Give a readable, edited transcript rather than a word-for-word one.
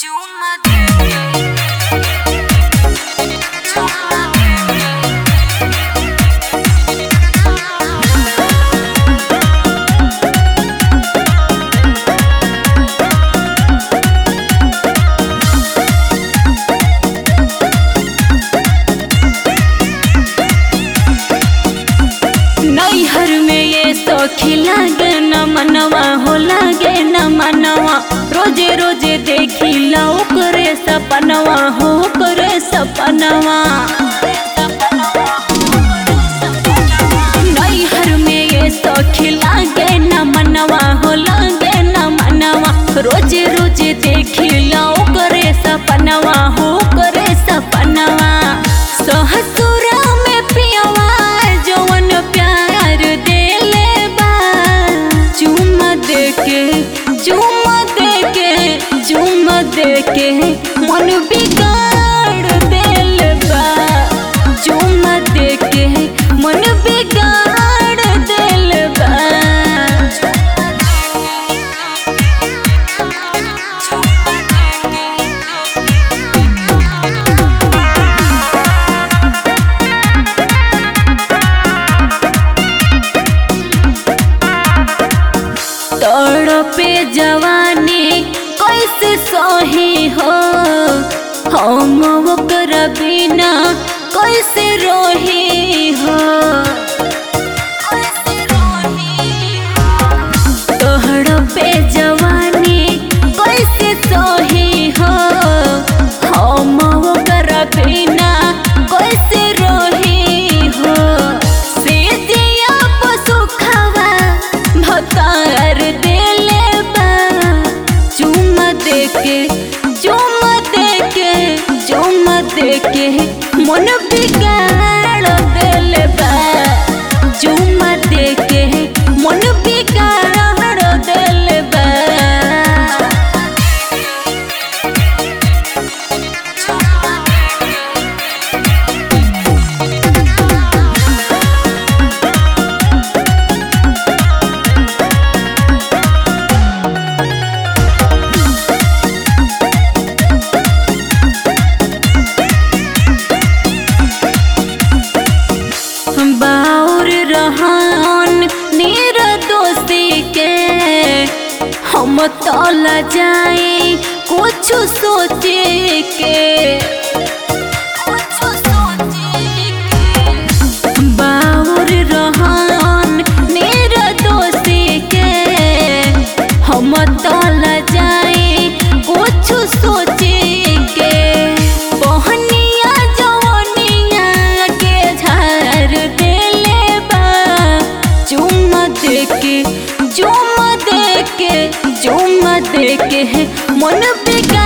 नैहर में ये सखी लागे न मनवा हो लागे न मनवा रोजे रोजे देखी ला ओकरे सपनवा हो ओकरे सपनवा। नैहर में ये सखी लागे न मनवा हो लागे न मनवा रोजे रोजे देखी ला ओकरे सपनवा हो ओकरे सपनवा। ससुरा में पियवा जवन प्यार देले बा चुम्मा देके मन बिगाड़ देले बा चुम्मा देके मन बिगाड़ देले बा। तड़पे जवानी कैसे सही हो हम ओकरा बिना कैसे रही हो। तड़पे जवानी कैसे सही हो हम ओकरा बिना कैसे रही हो। से दिया पसुखवा भतार देले बा चुम्मा देके मन बिगाड़ देले बा चुम्मा देके मन बिगाड़ देले बा। बाउर रहन निर्दोषी के हम तला जाए कुछ सोचे के। बाउर रहन निर्दोषी के हम तला जाए कुछ सोचे के। बहनिया जवनिया के झार देले बा चुम्मा देके मन बिगाड़